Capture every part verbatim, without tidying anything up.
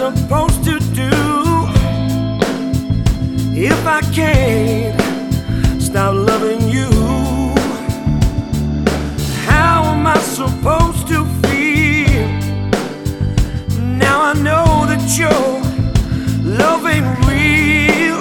supposed to do if I can't stop loving you? How am I supposed to feel? Now I know that your love ain't real.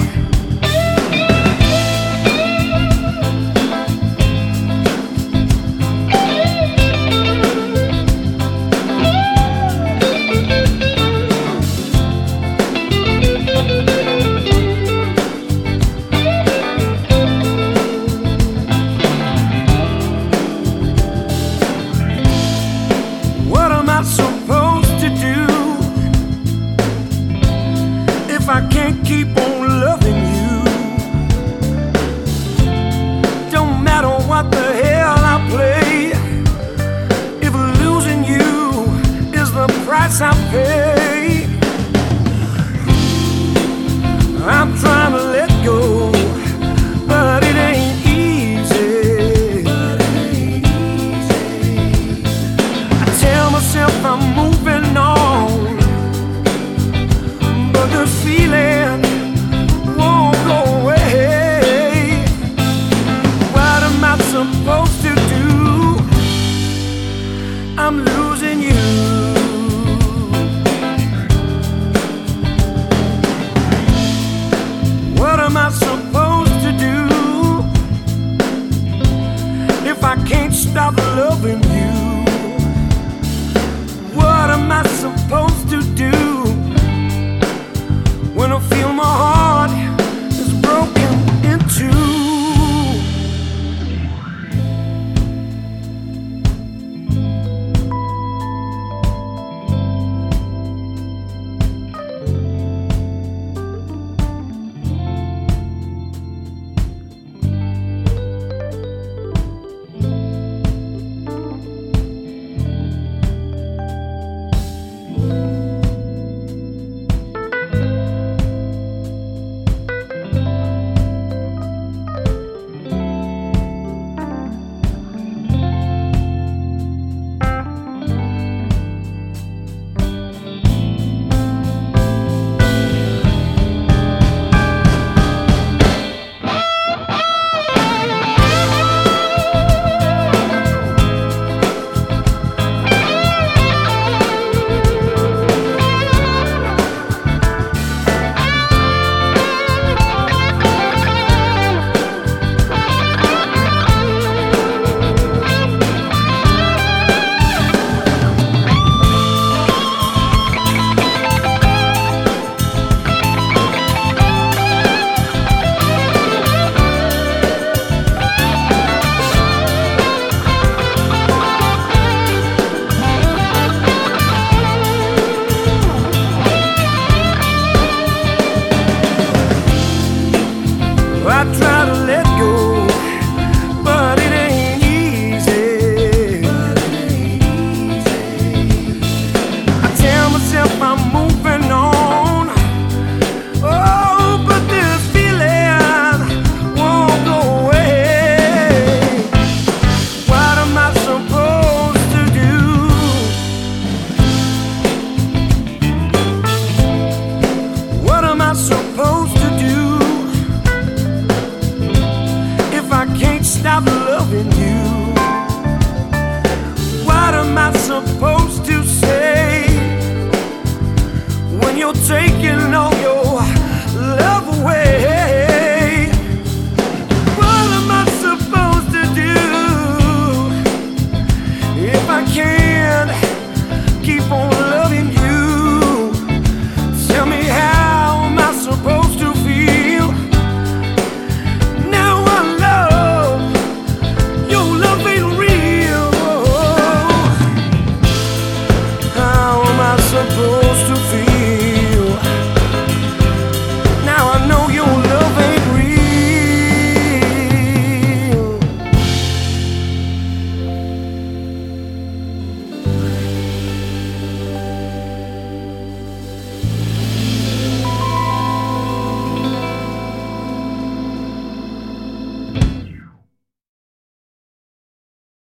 What am I supposed to do if I can't keep on loving you? Don't matter what the hell I play, if losing you is the price I pay. I'm trying to let go, but it ain't easy. I tell myself I'm moving on, but the feeling won't go away. What am I supposed to do? I'm losing you. What am I supposed to do if I can't stop loving you? What am I supposed to do when I feel my heart is broken in two? I try